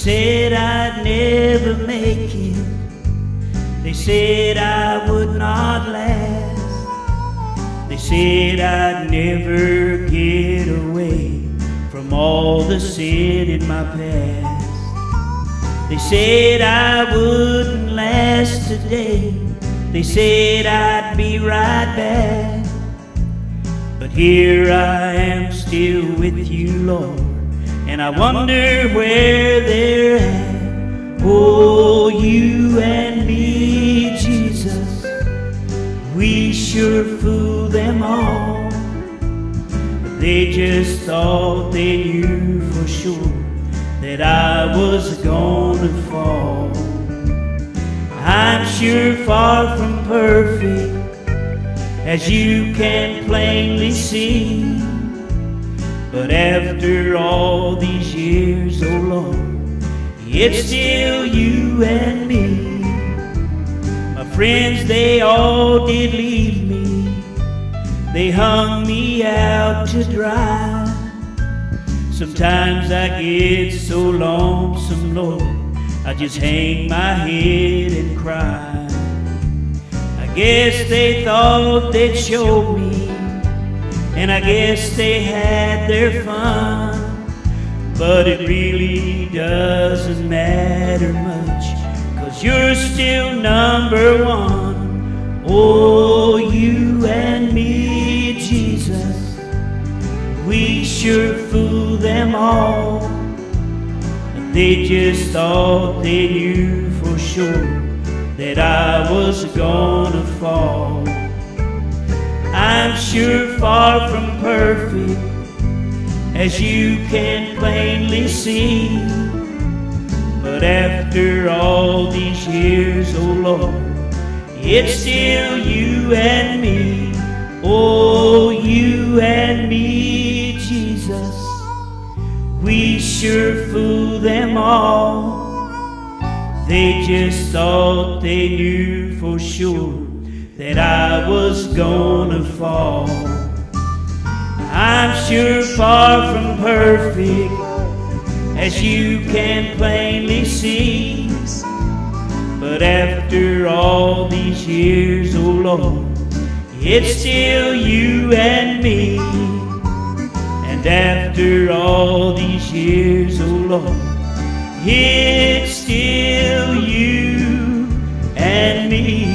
said I'd never make it. They said I would not last. They said I'd never get away from all the sin in my past. They said I wouldn't last today. They said I'd be right back. But here I am still with you, Lord, and I wonder where they're at. Oh, you and me, Jesus, we sure fooled them all. But they just thought they knew for sure that I was gonna fall. I'm sure far from perfect, as you can plainly see. But after all these years, oh Lord, it's still you and me. My friends, they all did leave me. They hung me out to dry. Sometimes I get so lonesome, Lord, I just hang my head and cry. I guess they thought they'd show me, and I guess they had their fun. But it really doesn't matter much, 'cause you're still number one. Oh, you and me, Jesus, we sure fooled them all. They just thought they knew for sure that I was gonna fall. I'm sure far from perfect, as you can plainly see. But after all these years, oh Lord, it's still you and me. Oh, you and me, Jesus, we sure fooled them all. They just thought they knew for sure that I was gonna fall. I'm sure far from perfect, as you can plainly see. But after all these years, oh Lord, it's still you and me. And after all these years, oh Lord, it's still you and me.